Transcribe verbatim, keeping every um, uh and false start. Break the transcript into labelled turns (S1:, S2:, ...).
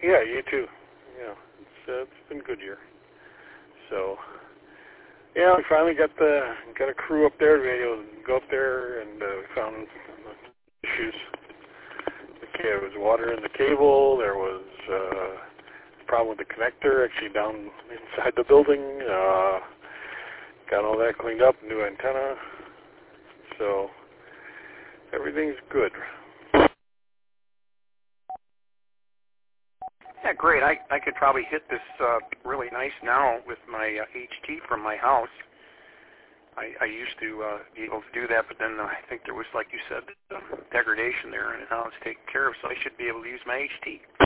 S1: Yeah, you too. Yeah, it's, uh, it's been a good year. So, yeah, we finally got the got a crew up there. We able to go up there, and uh, we found issues. Okay, there was water in the cable. There was uh, a problem with the connector actually down inside the building. Uh, got all that cleaned up, new antenna. So everything's good.
S2: Yeah, great. I, I could probably hit this uh, really nice now with my uh, H T from my house. I, I used to uh, be able to do that, but then uh, I think there was, like you said, uh, degradation there, and now it's taken care of, so I should be able to use my H T.